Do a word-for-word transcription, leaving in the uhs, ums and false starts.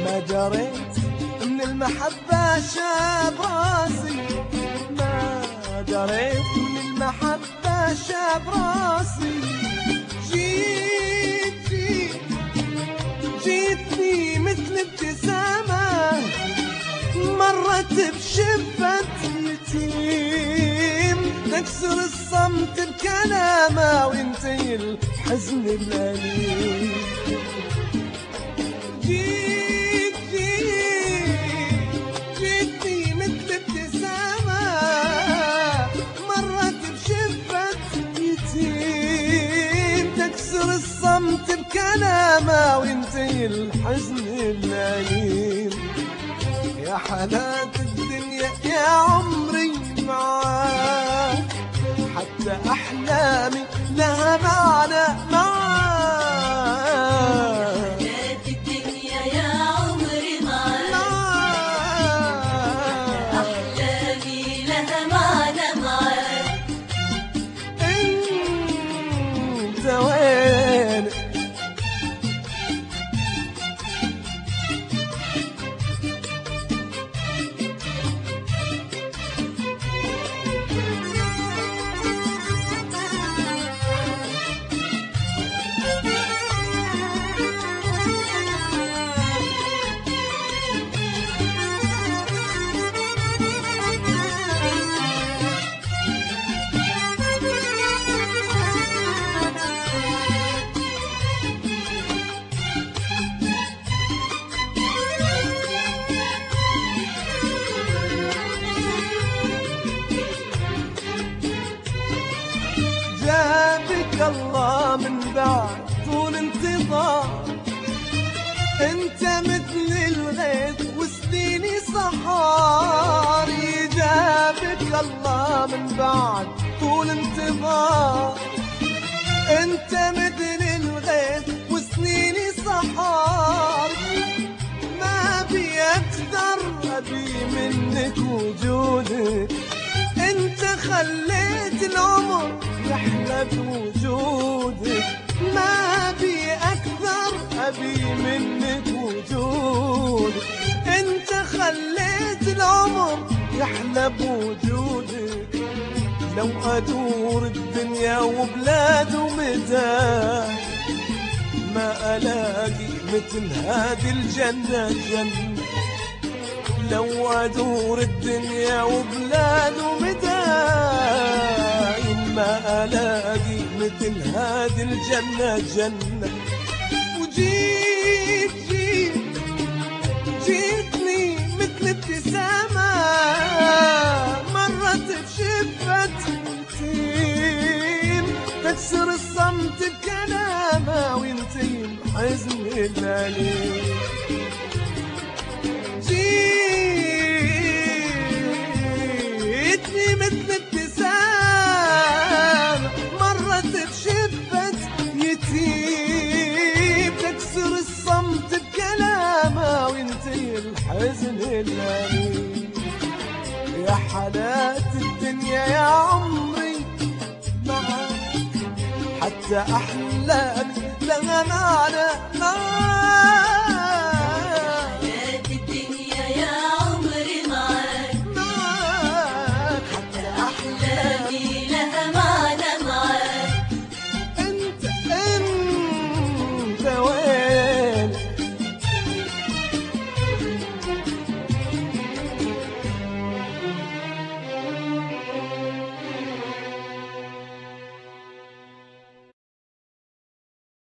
ما دريت من المحبة شاب راسي، ما دريت من المحبة شاب راسي. جيت جيت جيتني مثل ابتسامة مرت بشفة يتيم، تكسر الصمت بكلامه وينتهي الحزن الأليم. جيت جيت جيتني مثل ابتسامة مرت بشفة يتيم، تكسر الصمت بكلامه وينتهي الحزن الأليم. يا حالات الدنيا يا عمري معاك، حتى أحلامي لها معنى معاك. حالات الدنيا يا عمري معاك، حتى أحلامي لها معنى معاك. انت وين جابك الله من بعد طول انتظار، انت مثل الغيث وسنيني صحار. جابك الله من بعد طول انتظار، انت مثل الغيث وسنيني صحار. ما بي اكثر ابي منك وجودك، انت خليت العمر يحلى بوجودك. ما بي اكثر ابي منك وجودك، انت خليت العمر يحلى بوجودك. لو ادور الدنيا وبلاد ومداد ما الاقي مثل هذه الجنة جنة. لو ادور الدنيا وبلاد ومداين ما الاقي مثل هذه الجنة جنة. وجيت جيت جيتني مثل ابتسامة مرت بشفة يتيم، تكسر الصمت بكلامه وينتهي الحزن الأليم. جيتني مثل ابتسامة مرت بشفة يتيم، تكسر الصمت بكلامه وينتهي الحزن الأليم. يا حالات الدنيا يا عمري معاك، حتى أحلامي لها معنى معاك.